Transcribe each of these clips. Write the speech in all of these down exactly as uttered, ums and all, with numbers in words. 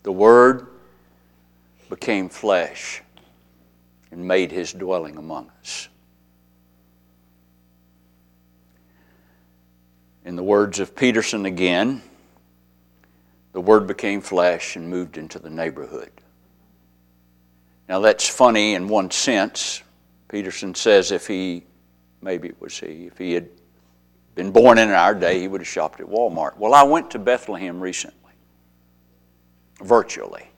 The Word became flesh and made His dwelling among us. In the words of Peterson again, the Word became flesh and moved into the neighborhood. Now that's funny in one sense. Peterson says if he, maybe it was he, if he had been born in our day, he would have shopped at Walmart. Well, I went to Bethlehem recently, virtually.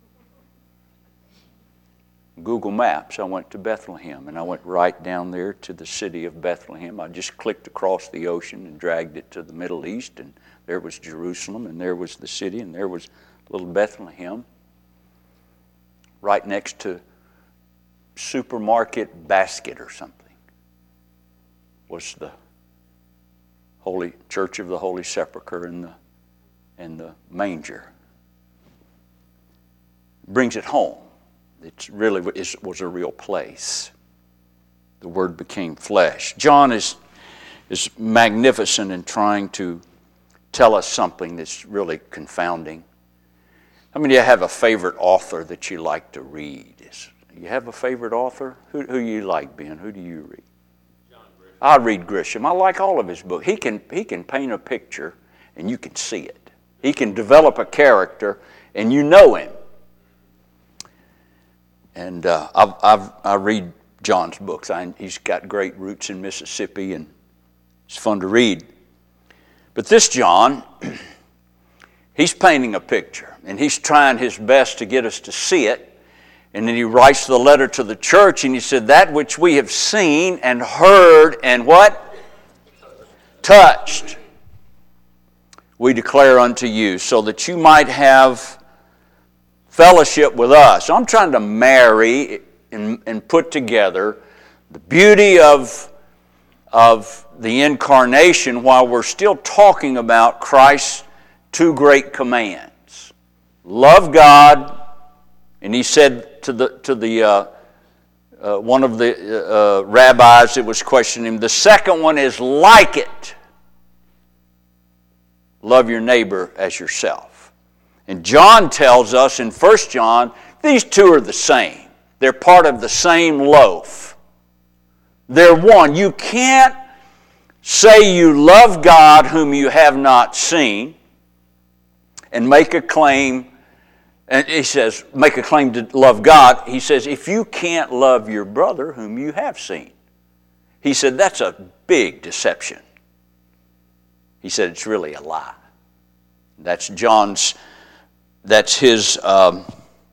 Google Maps, I went to Bethlehem, and I went right down there to the city of Bethlehem. I just clicked across the ocean and dragged it to the Middle East, and there was Jerusalem, and there was the city, and there was little Bethlehem, right next to Supermarket Basket or something, was the Holy Church of the Holy Sepulchre and the, and the manger. Brings it home. It really was a real place. The Word became flesh. John is, is magnificent in trying to tell us something that's really confounding. How many of you have a favorite author that you like to read? Is, you have a favorite author? Who, who you like, Ben? Who do you read? John Grisham. I read Grisham. I like all of his books. He can, he can paint a picture and you can see it. He can develop a character and you know him. And uh, I've, I've, I read John's books. I, he's got great roots in Mississippi, and it's fun to read. But this John, he's painting a picture, and he's trying his best to get us to see it. And then he writes the letter to the church, and he said, that which we have seen and heard and what? Touched. We declare unto you, so that you might have fellowship with us. So I'm trying to marry and, and put together the beauty of, of the incarnation while we're still talking about Christ's two great commands. Love God, and he said to the to the uh, uh, one of the uh, rabbis that was questioning him, the second one is like it. Love your neighbor as yourself. And John tells us in First John, these two are the same. They're part of the same loaf. They're one. You can't say you love God whom you have not seen and make a claim, and he says, make a claim to love God. He says, if you can't love your brother whom you have seen. He said, that's a big deception. He said, it's really a lie. That's John's That's his um,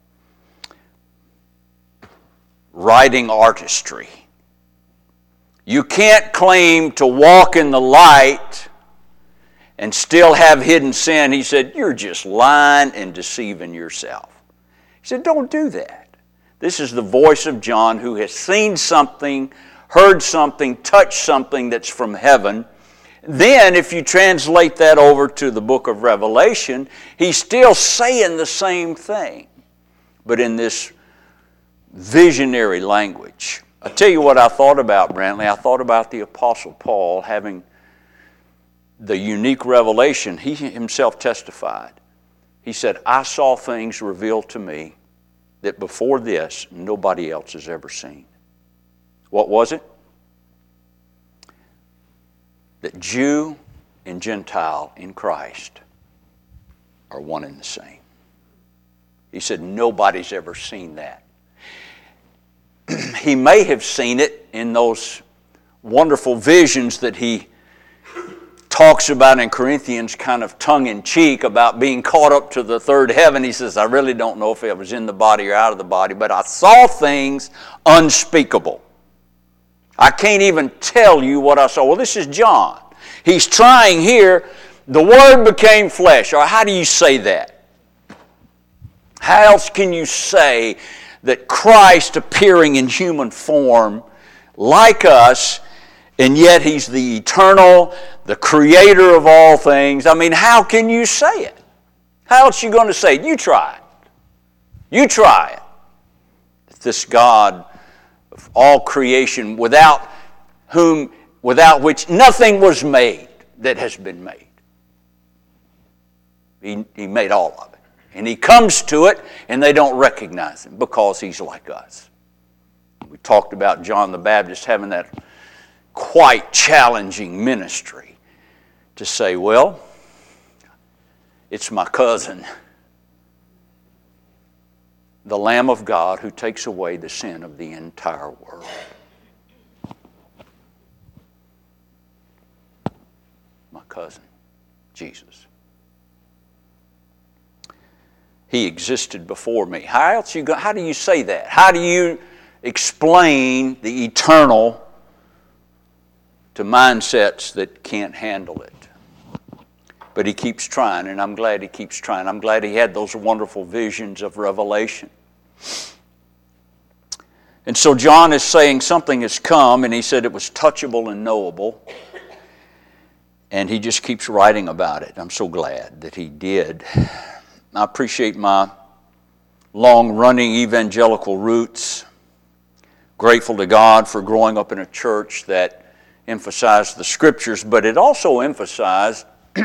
writing artistry. You can't claim to walk in the light and still have hidden sin. He said, you're just lying and deceiving yourself. He said, don't do that. This is the voice of John who has seen something, heard something, touched something that's from heaven. Then, if you translate that over to the book of Revelation, he's still saying the same thing, but in this visionary language. I'll tell you what I thought about, Brantley. I thought about the Apostle Paul having the unique revelation. He himself testified. He said, I saw things revealed to me that before this, nobody else has ever seen. What was it? That Jew and Gentile in Christ are one and the same. He said nobody's ever seen that. He may have seen it in those wonderful visions that he talks about in Corinthians, kind of tongue-in-cheek, about being caught up to the third heaven. He says, I really don't know if it was in the body or out of the body, but I saw things unspeakable. I can't even tell you what I saw. Well, this is John. He's trying here, the Word became flesh. Or how do you say that? How else can you say that Christ appearing in human form like us, and yet He's the eternal, the creator of all things? I mean, how can you say it? How else are you going to say it? You try it. You try it. This God of all creation, without whom, without which nothing was made that has been made. He, he made all of it. And he comes to it, and they don't recognize him because he's like us. We talked about John the Baptist having that quite challenging ministry to say, well, it's my cousin, the Lamb of God who takes away the sin of the entire world. My cousin, Jesus. He existed before me. How else you go, how do you say that? How do you explain the eternal to mindsets that can't handle it? But he keeps trying, and I'm glad he keeps trying. I'm glad he had those wonderful visions of Revelation. And so John is saying something has come, and he said it was touchable and knowable. And he just keeps writing about it. I'm so glad that he did. I appreciate my long-running evangelical roots. Grateful to God for growing up in a church that emphasized the Scriptures, but it also emphasized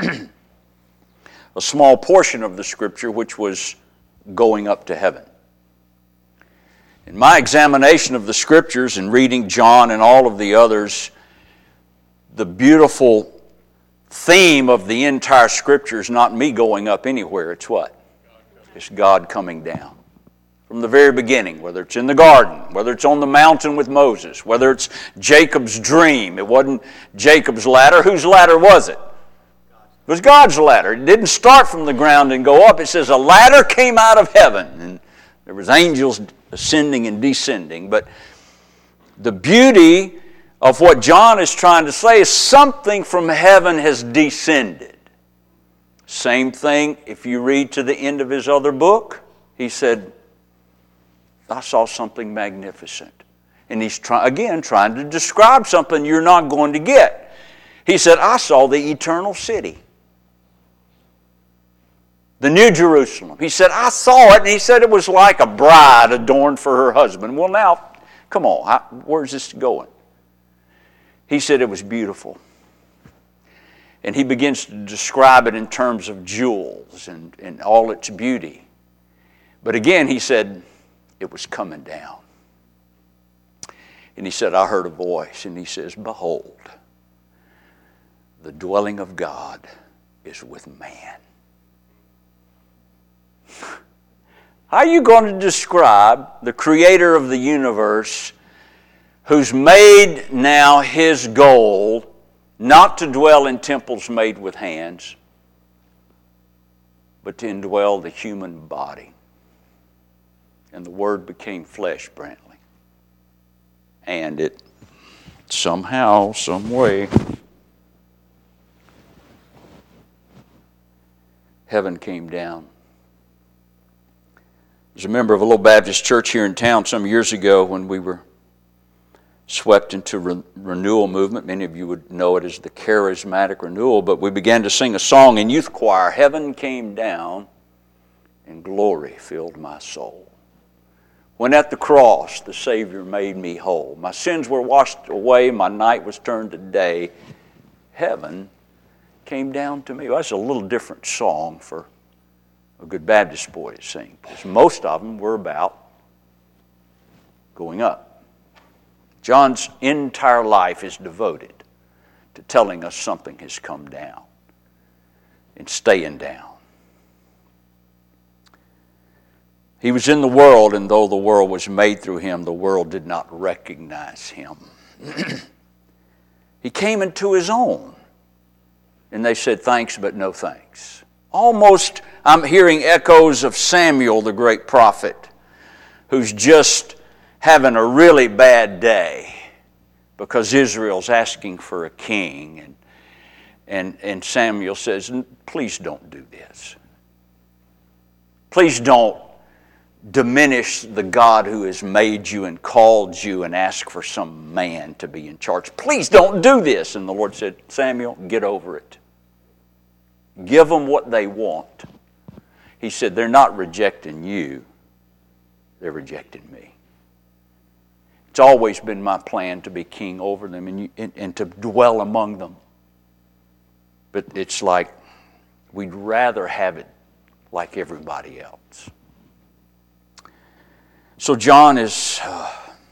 a small portion of the Scripture, which was going up to heaven. In my examination of the Scriptures and reading John and all of the others, the beautiful theme of the entire Scripture is not me going up anywhere. It's what? It's God coming down. From the very beginning, whether it's in the garden, whether it's on the mountain with Moses, whether it's Jacob's dream. It wasn't Jacob's ladder. Whose ladder was it? It was God's ladder. It didn't start from the ground and go up. It says a ladder came out of heaven, and there was angels ascending and descending. But the beauty of what John is trying to say is something from heaven has descended. Same thing if you read to the end of his other book. He said, I saw something magnificent. And he's try, again trying to describe something you're not going to get. He said, I saw the eternal city, the New Jerusalem. He said, I saw it, and he said it was like a bride adorned for her husband. Well, now, come on, how, where's this going? He said it was beautiful. And he begins to describe it in terms of jewels and, and all its beauty. But again, he said, it was coming down. And he said, I heard a voice, and he says, behold, the dwelling of God is with man. How are you going to describe the creator of the universe who's made now his goal not to dwell in temples made with hands, but to indwell the human body? And the Word became flesh, Brantley. And it somehow, some way, heaven came down. I was a member of a little Baptist church here in town some years ago when we were swept into re- renewal movement. Many of you would know it as the charismatic renewal, but we began to sing a song in youth choir, Heaven Came Down and Glory Filled My Soul. When at the cross the Savior made me whole, my sins were washed away, my night was turned to day, heaven came down to me. Well, that's a little different song for a good Baptist boy to sing, because most of them were about going up. John's entire life is devoted to telling us something has come down and staying down. He was in the world, and though the world was made through him, the world did not recognize him. He came into his own, and they said, thanks, but no thanks. Almost, I'm hearing echoes of Samuel, the great prophet, who's just having a really bad day because Israel's asking for a king. And, and, and Samuel says, please don't do this. Please don't diminish the God who has made you and called you and ask for some man to be in charge. Please don't do this. And the Lord said, Samuel, get over it. Give them what they want. He said, they're not rejecting you. They're rejecting me. It's always been my plan to be king over them and, you, and, and to dwell among them. But it's like we'd rather have it like everybody else. So John is, uh,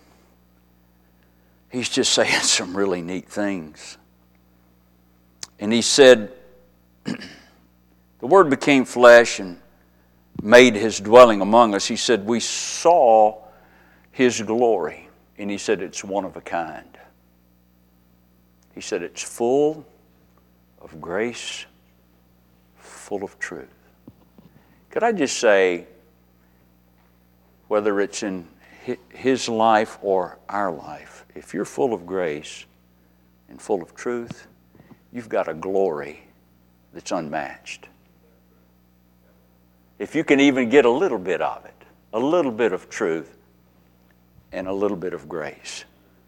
he's just saying some really neat things. And he said, the Word became flesh and made His dwelling among us. He said, we saw His glory. And he said, it's one of a kind. He said, it's full of grace, full of truth. Could I just say, whether it's in his life or our life, if you're full of grace and full of truth, you've got a glory that's unmatched. If you can even get a little bit of it, a little bit of truth and a little bit of grace,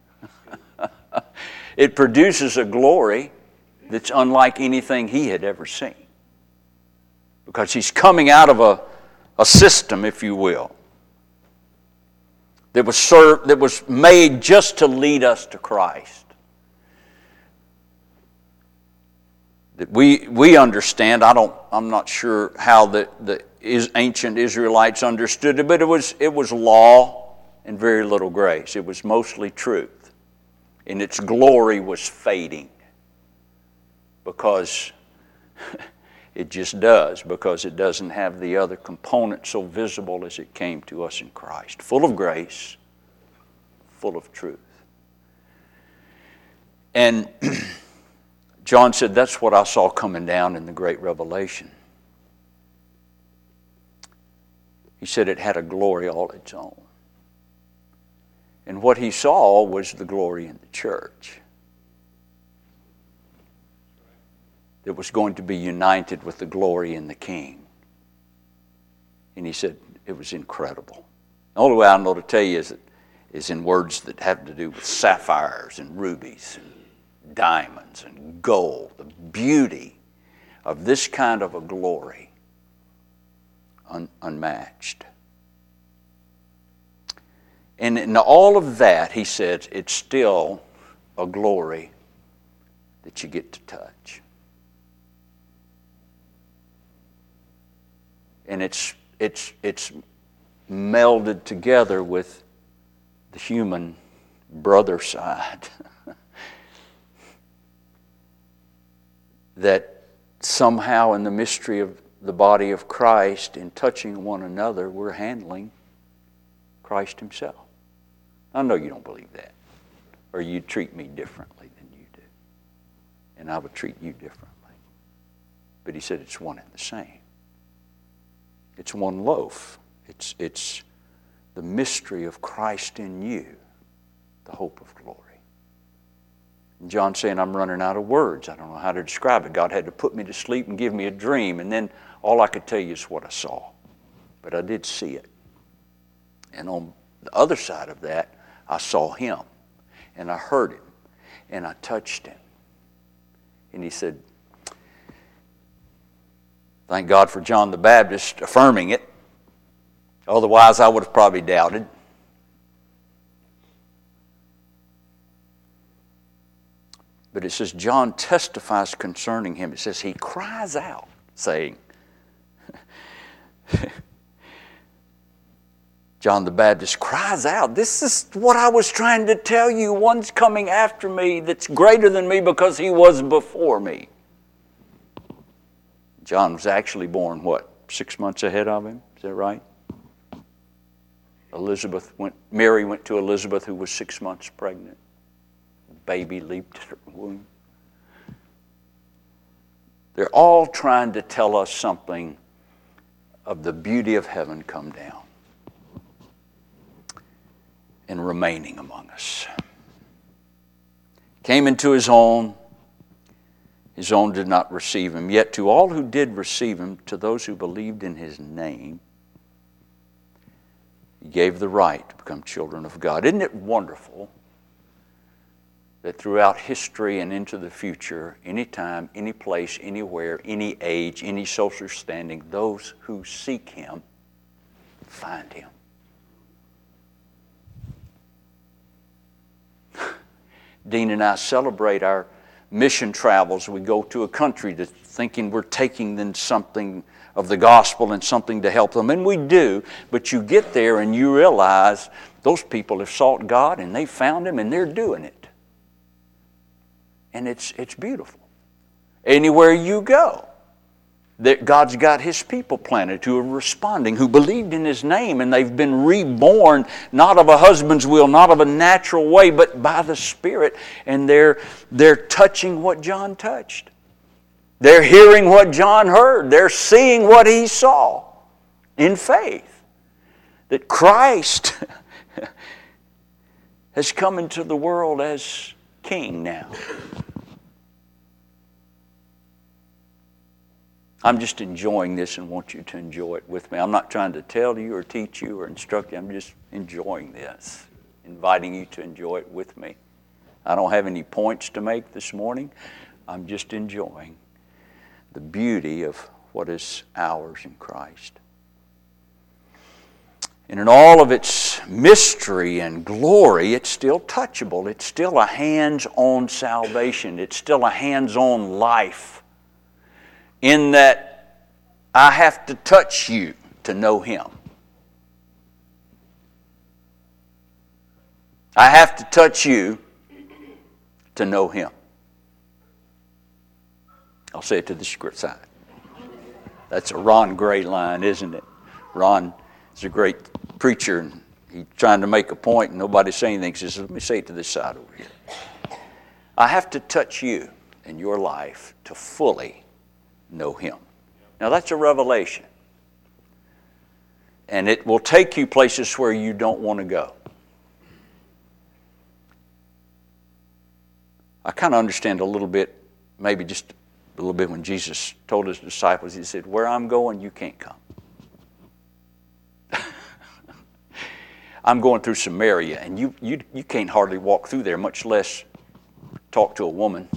it produces a glory that's unlike anything he had ever seen. Because he's coming out of a, a system, if you will, that was served, that was made just to lead us to Christ. That we we understand. I don't. I'm not sure how the the is, ancient Israelites understood it, but it was it was law and very little grace. It was mostly truth, and its glory was fading because it just does, because it doesn't have the other component so visible as it came to us in Christ. Full of grace, full of truth. And John said, that's what I saw coming down in the great revelation. He said it had a glory all its own. And what he saw was the glory in the church. That was going to be united with the glory in the King. And he said it was incredible. The only way I know to tell you is, is in words that have to do with sapphires and rubies and diamonds and gold. The beauty of this kind of a glory, un, unmatched. And in all of that, he said, it's still a glory that you get to touch. And it's it's it's melded together with the human brother side. That somehow in the mystery of the body of Christ, in touching one another, we're handling Christ Himself. I know you don't believe that, or you'd treat me differently than you do, and I would treat you differently. But he said it's one and the same. It's one loaf. It's, it's the mystery of Christ in you, the hope of glory. And John's saying, I'm running out of words. I don't know how to describe it. God had to put me to sleep and give me a dream, and then all I could tell you is what I saw. But I did see it. And on the other side of that, I saw Him, and I heard Him, and I touched Him. And he said, thank God for John the Baptist affirming it. Otherwise, I would have probably doubted. But it says, John testifies concerning Him. It says, he cries out, saying, John the Baptist cries out, this is what I was trying to tell you. One's coming after me that's greater than me because he was before me. John was actually born, what, six months ahead of him? Is that right? Elizabeth went, Mary went to Elizabeth, who was six months pregnant. Baby leaped in her womb. They're all trying to tell us something of the beauty of heaven come down and remaining among us. Came into His own. His own did not receive Him. Yet to all who did receive Him, to those who believed in His name, He gave the right to become children of God. Isn't it wonderful that throughout history and into the future, anytime, any place, anywhere, any age, any social standing, those who seek Him find Him. Dean and I celebrate our mission travels. We go to a country to thinking we're taking them something of the gospel and something to help them. And we do, but you get there and you realize those people have sought God and they found Him and they're doing it. And it's, it's beautiful. Anywhere you go, that God's got His people planted who are responding, who believed in His name, and they've been reborn, not of a husband's will, not of a natural way, but by the Spirit, and they're, they're touching what John touched. They're hearing what John heard. They're seeing what he saw in faith. That Christ has come into the world as King now. I'm just enjoying this and want you to enjoy it with me. I'm not trying to tell you or teach you or instruct you. I'm just enjoying this, inviting you to enjoy it with me. I don't have any points to make this morning. I'm just enjoying the beauty of what is ours in Christ. And in all of its mystery and glory, it's still touchable. It's still a hands-on salvation. It's still a hands-on life. In that I have to touch you to know Him. I have to touch you to know Him. I'll say it to the script side. That's a Ron Gray line, isn't it? Ron is a great preacher, and he's trying to make a point, and nobody's saying anything. He says, let me say it to this side over here. I have to touch you in your life to fully know Him. Now that's a revelation. And it will take you places where you don't want to go. I kind of understand a little bit, maybe just a little bit when Jesus told His disciples, He said, where I'm going, you can't come. I'm going through Samaria, and you, you, you can't hardly walk through there, much less talk to a woman.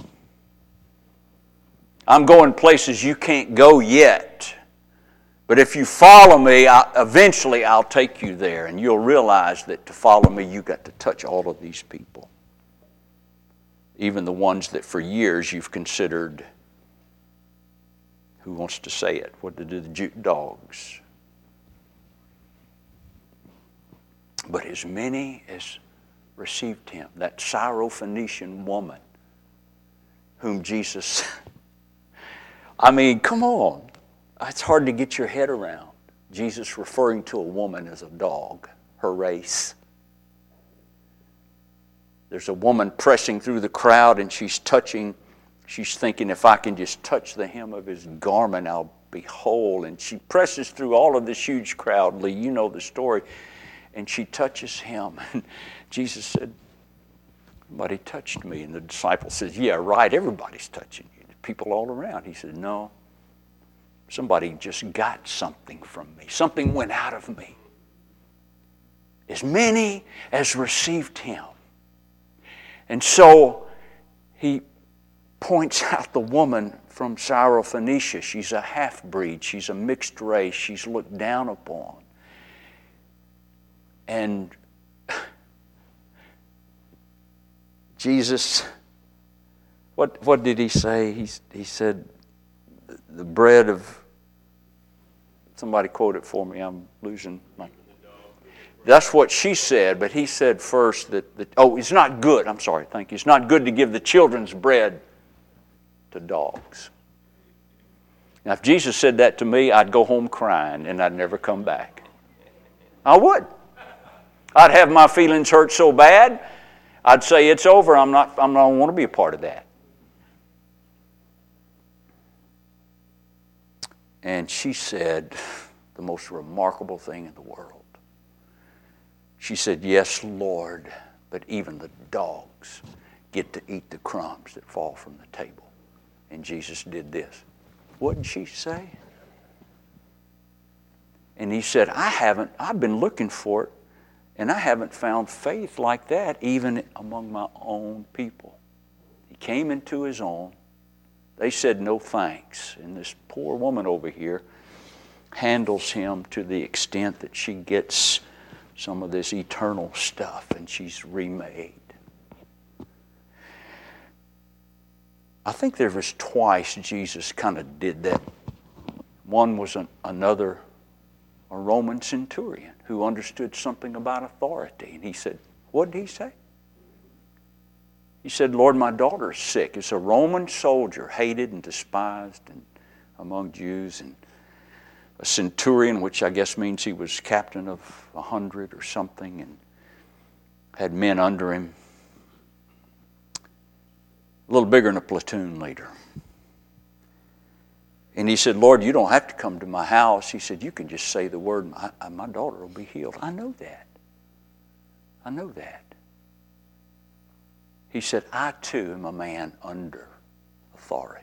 I'm going places you can't go yet. But if you follow me, I, eventually I'll take you there, and you'll realize that to follow me, you've got to touch all of these people. Even the ones that for years you've considered, who wants to say it? What to do the Jew dogs? But as many as received Him, that Syrophoenician woman whom Jesus, I mean, come on. It's hard to get your head around. Jesus referring to a woman as a dog, her race. There's a woman pressing through the crowd and she's touching, she's thinking, if I can just touch the hem of His garment, I'll be whole. And she presses through all of this huge crowd. Lee, you know the story. And she touches Him. And Jesus said, somebody touched me. And the disciple says, yeah, right, everybody's touching you. People all around. He said, no, somebody just got something from me. Something went out of me. As many as received Him. And so He points out the woman from Syrophoenicia. She's a half-breed. She's a mixed race. She's looked down upon. And Jesus, what what did He say? He, he said, the bread of, somebody quote it for me, I'm losing my, that's what she said, but He said first that, that, oh, it's not good, I'm sorry, thank you, it's not good to give the children's bread to dogs. Now if Jesus said that to me, I'd go home crying and I'd never come back. I would. I'd have my feelings hurt so bad, I'd say it's over, I'm not, I'm not, I don't want to be a part of that. And she said the most remarkable thing in the world. She said, yes, Lord, but even the dogs get to eat the crumbs that fall from the table. And Jesus did this. What did she say? And He said, I haven't, I've been looking for it, and I haven't found faith like that even among my own people. He came into His own. They said no thanks. And this poor woman over here handles Him to the extent that she gets some of this eternal stuff and she's remade. I think there was twice Jesus kind of did that. One was an, another, a Roman centurion who understood something about authority. And he said, what did he say? He said, Lord, my daughter is sick. It's a Roman soldier, hated and despised and among Jews, and a centurion, which I guess means he was captain of a hundred or something, and had men under him. A little bigger than a platoon leader. And he said, Lord, you don't have to come to my house. He said, you can just say the word, my, my daughter will be healed. I know that. I know that. He said, I too am a man under authority.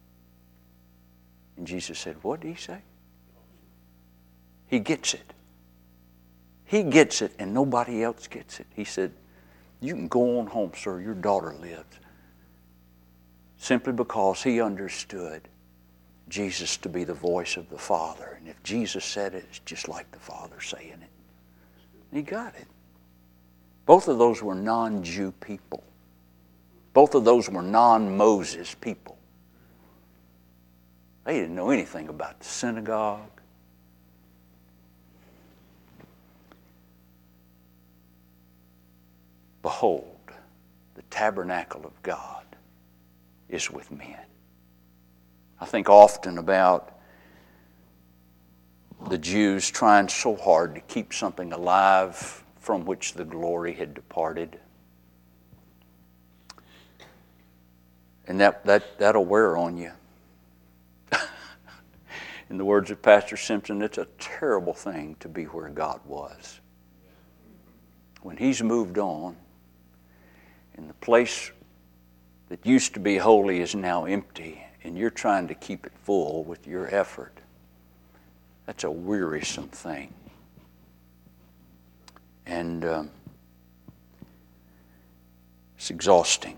And Jesus said, what did he say? He gets it. He gets it and nobody else gets it. He said, you can go on home, sir. Your daughter lives. Simply because he understood Jesus to be the voice of the Father. And if Jesus said it, it's just like the Father saying it. And he got it. Both of those were non-Jew people. Both of those were non-Moses people. They didn't know anything about the synagogue. Behold, the tabernacle of God is with men. I think often about the Jews trying so hard to keep something alive from which the glory had departed. And that, that, that'll wear on you. In the words of Pastor Simpson, it's a terrible thing to be where God was. When He's moved on, and the place that used to be holy is now empty, and you're trying to keep it full with your effort, that's a wearisome thing. And um, it's exhausting.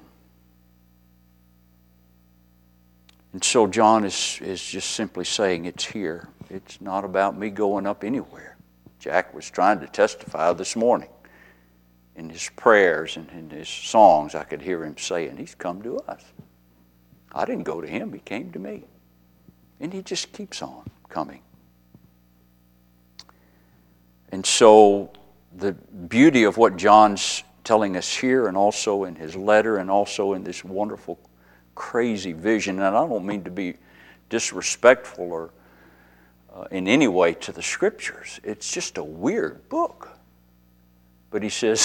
And so John is, is just simply saying it's here. It's not about me going up anywhere. Jack was trying to testify this morning. In his prayers and in his songs, I could hear him saying, He's come to us. I didn't go to Him, He came to me. And He just keeps on coming. And so the beauty of what John's telling us here, and also in his letter, and also in this wonderful, crazy vision, and I don't mean to be disrespectful or uh, in any way to the Scriptures. It's just a weird book. But he says,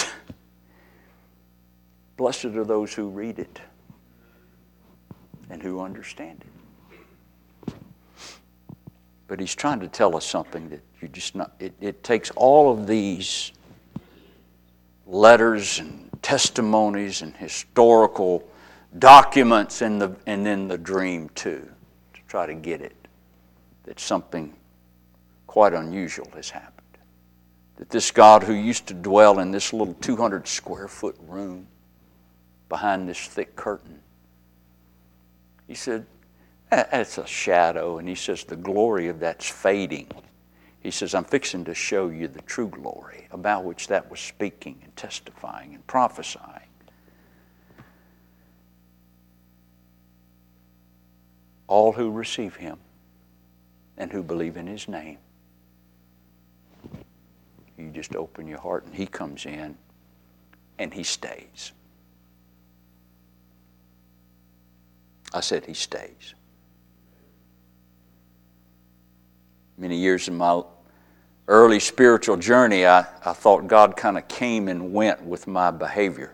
blessed are those who read it and who understand it. But he's trying to tell us something that you just not, it, it takes all of these letters and testimonies and historical documents and, the, and then the dream too, to try to get it, that something quite unusual has happened. That this God who used to dwell in this little two hundred square foot room behind this thick curtain, he said, that's a shadow. And he says, the glory of that's fading. He says, I'm fixing to show you the true glory about which that was speaking and testifying and prophesying. All who receive Him and who believe in His name. You just open your heart and He comes in and He stays. I said He stays. Many years in my early spiritual journey, I, I thought God kind of came and went with my behavior.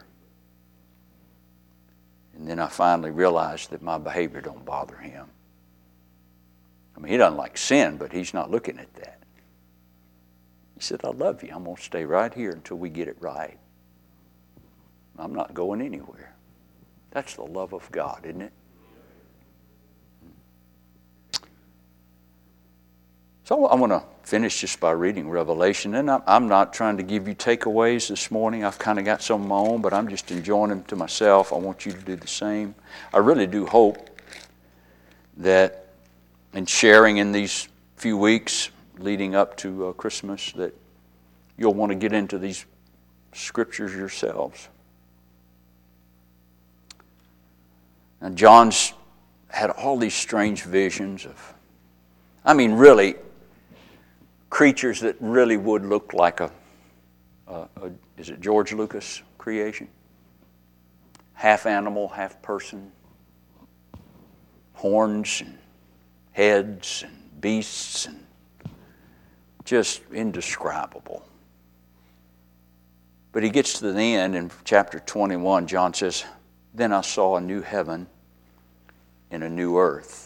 And then I finally realized that my behavior don't bother Him. I mean, He doesn't like sin, but He's not looking at that. He said, I love you. I'm going to stay right here until we get it right. I'm not going anywhere. That's the love of God, isn't it? So I want to finish just by reading Revelation. And I'm not trying to give you takeaways this morning. I've kind of got some of my own, but I'm just enjoying them to myself. I want you to do the same. I really do hope that in sharing in these few weeks leading up to uh, Christmas, that you'll want to get into these scriptures yourselves. And John's had all these strange visions of, I mean, really, creatures that really would look like a, a, a is it George Lucas creation? Half animal, half person. Horns and heads and beasts and just indescribable. But he gets to the end in chapter twenty-one, John says, "Then I saw a new heaven and a new earth."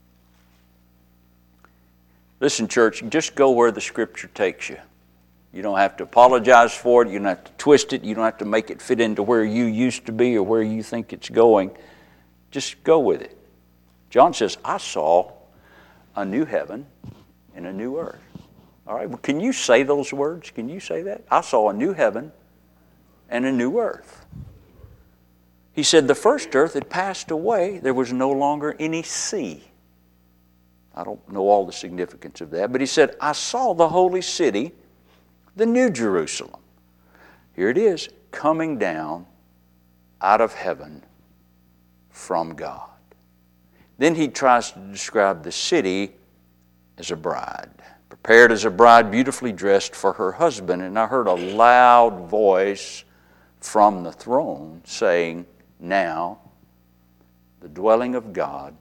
Listen, church, just go where the Scripture takes you. You don't have to apologize for it. You don't have to twist it. You don't have to make it fit into where you used to be or where you think it's going. Just go with it. John says, I saw a new heaven and a new earth. All right, well, can you say those words? Can you say that? I saw a new heaven and a new earth. He said the first earth had passed away. There was no longer any sea. I don't know all the significance of that, but he said, I saw the holy city, the New Jerusalem. Here it is, coming down out of heaven from God. Then he tries to describe the city as a bride, prepared as a bride, beautifully dressed for her husband. And I heard a loud voice from the throne saying, now the dwelling of God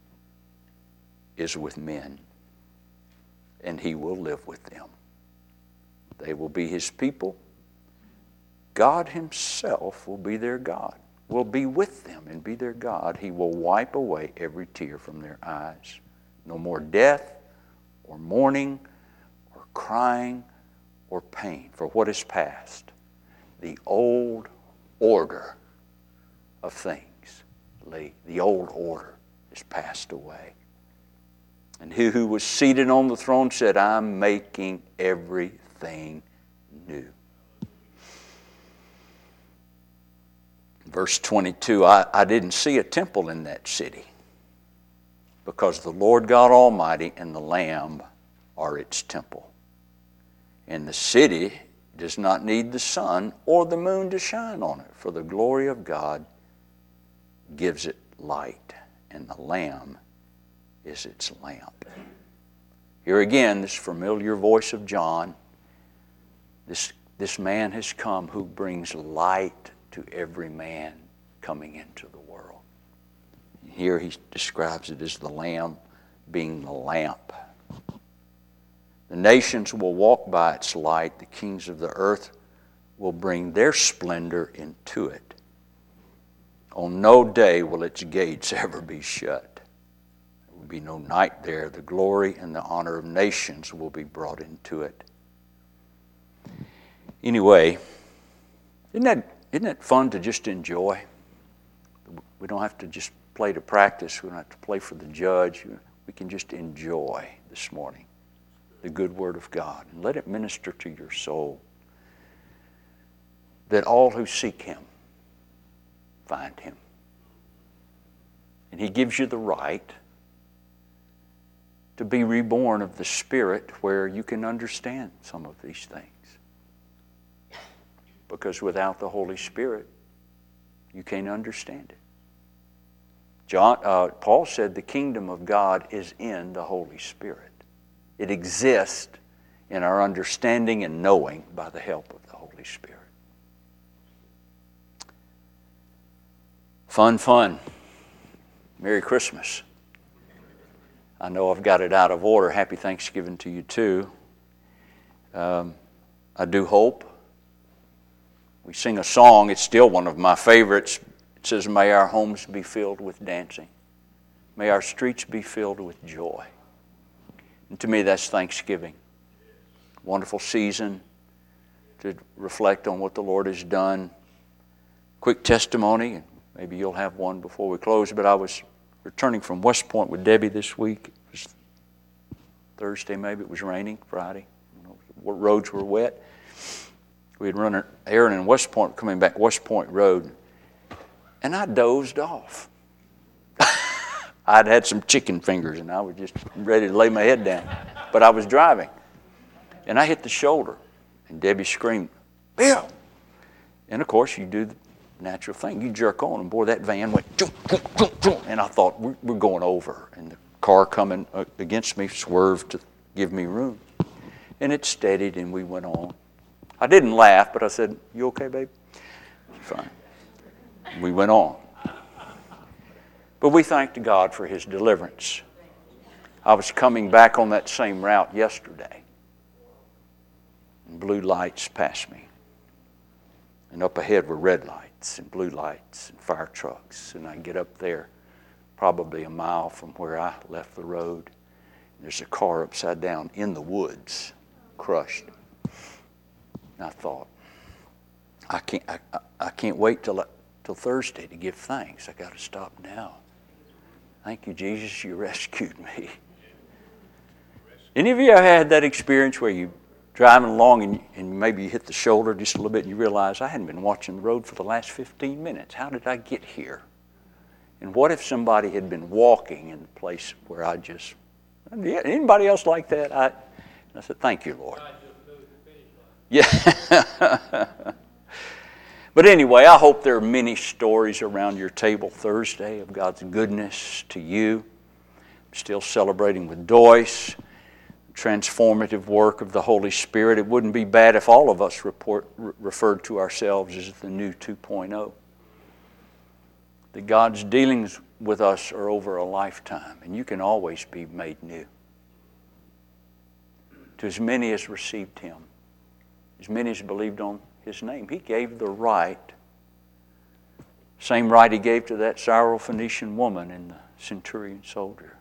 is with men, and he will live with them. They will be his people. God himself will be their God, will be with them and be their God. He will wipe away every tear from their eyes. No more death or mourning or crying or pain, for what is past. The old order of things, the old order is passed away. And he who was seated on the throne said, I'm making everything new. Verse twenty-two, I, I didn't see a temple in that city, because the Lord God Almighty and the Lamb are its temple. And the city does not need the sun or the moon to shine on it, for the glory of God gives it light, and the Lamb is its lamp. Here again, this familiar voice of John, this, this man has come who brings light to every man coming into the world. Here he describes it as the Lamb being the lamp. The nations will walk by its light. The kings of the earth will bring their splendor into it. On no day will its gates ever be shut. There will be no night there. The glory and the honor of nations will be brought into it. Anyway, isn't that, isn't that fun to just enjoy? We don't have to just play to practice. We don't have to play for the judge. We can just enjoy this morning the good word of God and let it minister to your soul, that all who seek him find him. And he gives you the right to be reborn of the Spirit, where you can understand some of these things. Because without the Holy Spirit, you can't understand it. John, uh, Paul said the kingdom of God is in the Holy Spirit. It exists in our understanding and knowing by the help of the Holy Spirit. Fun, fun. Merry Christmas. I know I've got it out of order. Happy Thanksgiving to you too. Um, I do hope. We sing a song, it's still one of my favorites. It says, may our homes be filled with dancing. May our streets be filled with joy. And to me, that's Thanksgiving. Wonderful season to reflect on what the Lord has done. Quick testimony, and maybe you'll have one before we close, but I was returning from West Point with Debbie this week. It was Thursday, maybe. It was raining, Friday. You know, roads were wet. We had run an errand in West Point, coming back West Point Road, and I dozed off. I'd had some chicken fingers, and I was just ready to lay my head down. But I was driving, and I hit the shoulder, and Debbie screamed, Bill! And, of course, you do natural thing. You jerk on, and boy, that van went, choom, choom, choom, choom, and I thought, we're, we're going over. And the car coming against me swerved to give me room. And it steadied, and we went on. I didn't laugh, but I said, you okay, babe? Fine. We went on. But we thanked God for His deliverance. I was coming back on that same route yesterday, and blue lights passed me. And up ahead were red lights and blue lights and fire trucks. And I get up there, probably a mile from where I left the road. There's a car upside down in the woods, crushed. And I thought, I can't, I, I can't wait till, till Thursday to give thanks. I got to stop now. Thank you, Jesus, you rescued me. Any of you ever had that experience where you driving along and, and maybe you hit the shoulder just a little bit and you realize, I hadn't been watching the road for the last fifteen minutes. How did I get here? And what if somebody had been walking in the place where I just, anybody else like that? I, I said, thank you, Lord. Yeah. But anyway, I hope there are many stories around your table Thursday of God's goodness to you. Still celebrating with Doyce. Transformative work of the Holy Spirit. It wouldn't be bad if all of us report, re- referred to ourselves as the new two point oh. That God's dealings with us are over a lifetime, and you can always be made new. To as many as received Him, as many as believed on His name, He gave the right, same right He gave to that Syrophoenician woman and the centurion soldier.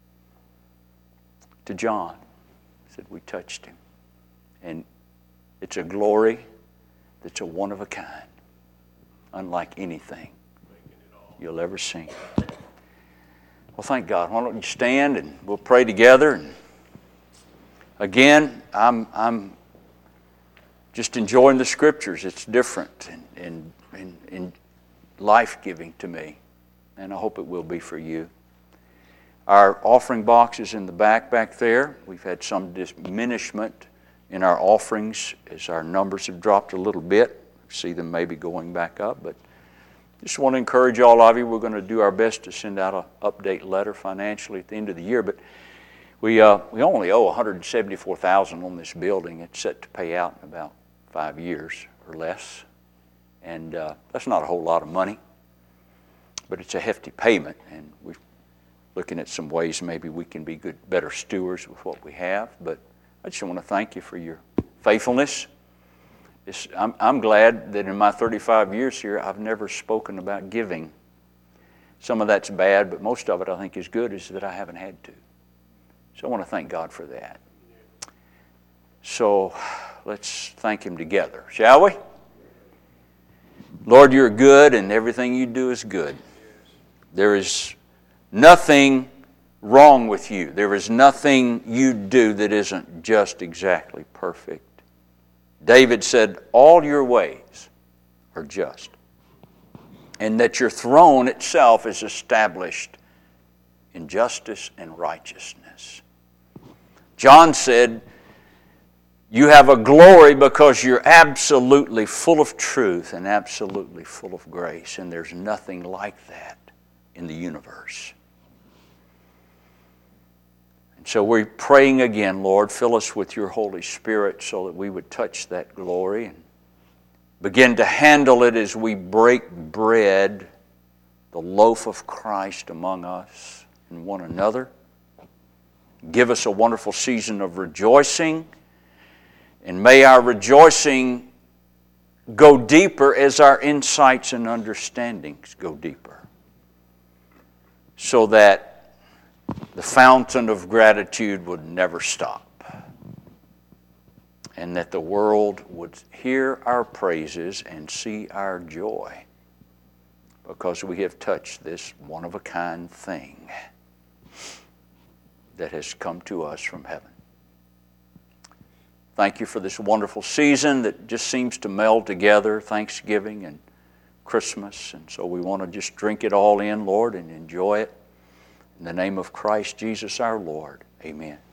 To John, said we touched Him. And it's a glory that's a one of a kind, unlike anything you'll ever see. Well, thank God. Why don't you stand and we'll pray together. And again, I'm I'm just enjoying the Scriptures. It's different and, and, and, and life-giving to me. And I hope it will be for you. Our offering box is in the back back there. We've had some diminishment in our offerings as our numbers have dropped a little bit. See them maybe going back up, but just want to encourage all of you. We're going to do our best to send out an update letter financially at the end of the year, but we uh, we only owe one hundred seventy-four thousand dollars on this building. It's set to pay out in about five years or less, and uh, that's not a whole lot of money, but it's a hefty payment, and we've looking at some ways maybe we can be good, better stewards with what we have. But I just want to thank you for your faithfulness. It's, I'm, I'm glad that in my thirty-five years here, I've never spoken about giving. Some of that's bad, but most of it I think is good, is that I haven't had to. So I want to thank God for that. So let's thank Him together, shall we? Lord, you're good, and everything you do is good. There is nothing wrong with you. There is nothing you do that isn't just exactly perfect. David said, all your ways are just, and that your throne itself is established in justice and righteousness. John said, you have a glory because you're absolutely full of truth and absolutely full of grace, and there's nothing like that in the universe. And so we're praying again, Lord, fill us with your Holy Spirit so that we would touch that glory and begin to handle it as we break bread, the loaf of Christ among us and one another. Give us a wonderful season of rejoicing, and may our rejoicing go deeper as our insights and understandings go deeper, so that the fountain of gratitude would never stop, and that the world would hear our praises and see our joy because we have touched this one-of-a-kind thing that has come to us from heaven. Thank you for this wonderful season that just seems to meld together, Thanksgiving and Christmas, and so we want to just drink it all in, Lord, and enjoy it. In the name of Christ Jesus our Lord, amen.